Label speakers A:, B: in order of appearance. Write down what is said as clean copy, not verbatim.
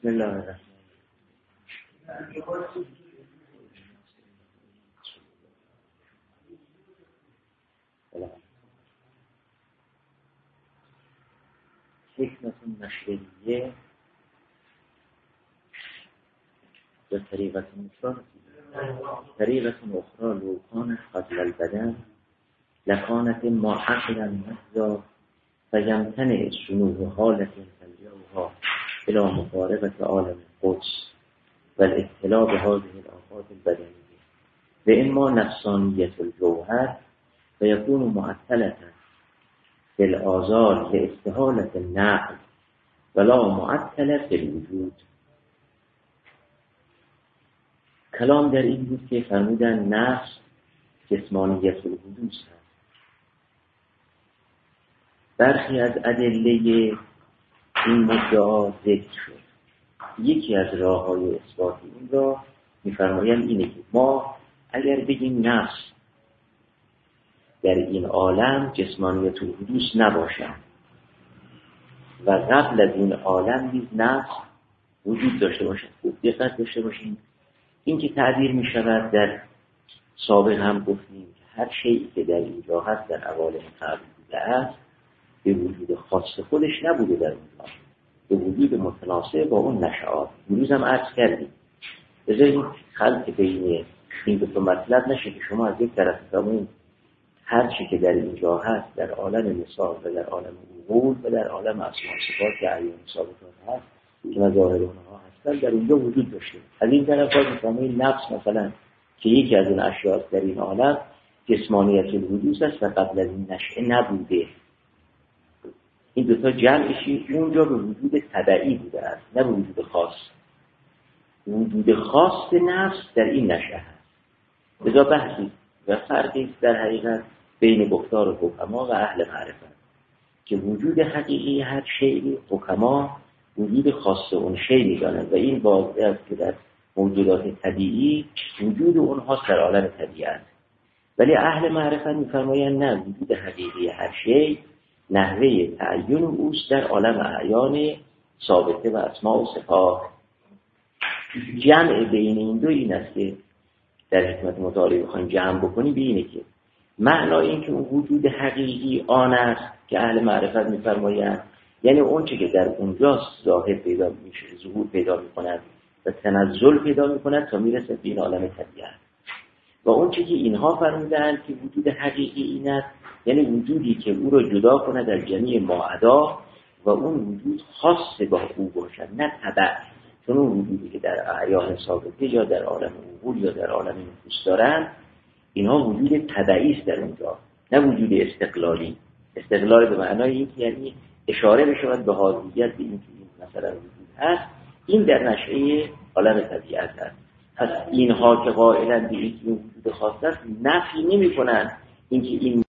A: بسم الله الرحمن الرحیم. حکمت مشروعیه به طریقت اخرى طریقت اخرى لو کان قبل البدن لکانت ما عقلا محضا فیمتنع شنوع حالت تلجأها الى مفارقت عالم القدس والاطلاع بهذه الآفات البدنیه و اما نفسانیت الجوهر فیکون معطلة بالآزال لاستحالة النقل ولا معطلة بالوجود. کلام در این بود که فرمودن نفس جسمانیت الحدوث هست. برخی از ادله این مدعا ذکر شد. یکی از راه‌های اثبات این را می‌فرمایند اینه که ما اگر بگیم نفس در این عالم جسمانیت الحدوث نباشد و قبل از این عالم نیز نفس وجود داشته باشد، خوب دقت داشته باشیم. این که تعبیر می شود در سابق هم گفتیم که هر شیئی که در اینجا هست در عوالم قبل بوده است به وجود خاص خودش نبوده در اونجا، به وجود متناسب با اون نشأات. امروز هم عرض کردیم بذارید خلط بین این دو مطلب نشه که شما از یک طرف فرمایید هر چی که در اینجا هست در عالم مثال و در عالم عقول و در عالم اسماء صفات که عیان ثابتات هست که مظاهر اونها هستن در اونجا وجود داشته. از این طرف ها میفهمید نفس مثلا که یکی از اون اشیاء در این عالم جسمانیت الحدوث است و قبل از این نشأه نبوده. این دوتا جمعشی اونجا به وجود تبعی بوده است نه به وجود خاص. وجود خاص نفس در این نشأه هست. لذا بحثی و فرقی در حقیقت بین گفتار حکما و اهل معرفت که وجود حقیقی هر شیء حکما وجود خاص اون شیء می‌دانند و این واضح است که در موجودات طبیعی وجود اونها در عالم طبیعت، ولی اهل معرفت می‌فرمایند نه، وجود حقیقی هر شیء نحوه تعین اوست در عالم اعیان ثابته و اسماء و صفات. جمع بین این دو این است که در حکمت مطالعه بخوایم جمع بکنیم به اینه که معنای این که اون وجود حقیقی آن است که اهل معرفت می‌فرمایند یعنی اون چه که در اونجا ظاهر پیدا میشه، ظهور پیدا می‌کند و تنزل پیدا می‌کند تا میرسه به این عالم طبیعت. و اون چه که اینها فرمودند که وجود حقیقی این است یعنی وجودی که او را جدا کند در جمیع ماعدا و اون وجود خاص با او باشد نه تبع. چون اون وجودی که در اعیان ثابته یا در عالم عقول یا در عالم نفوس دارن اینها وجود تبعی است در اونجا نه وجود استقلالی. استقلال به معنای این که یعنی اشاره بشود به حاضریت به این که این مثلا وجود هست، این در نشأه عالم طبیعت هست. پس اینها که قائلن به این وجود خاص است نفی نمی کنن اینکه این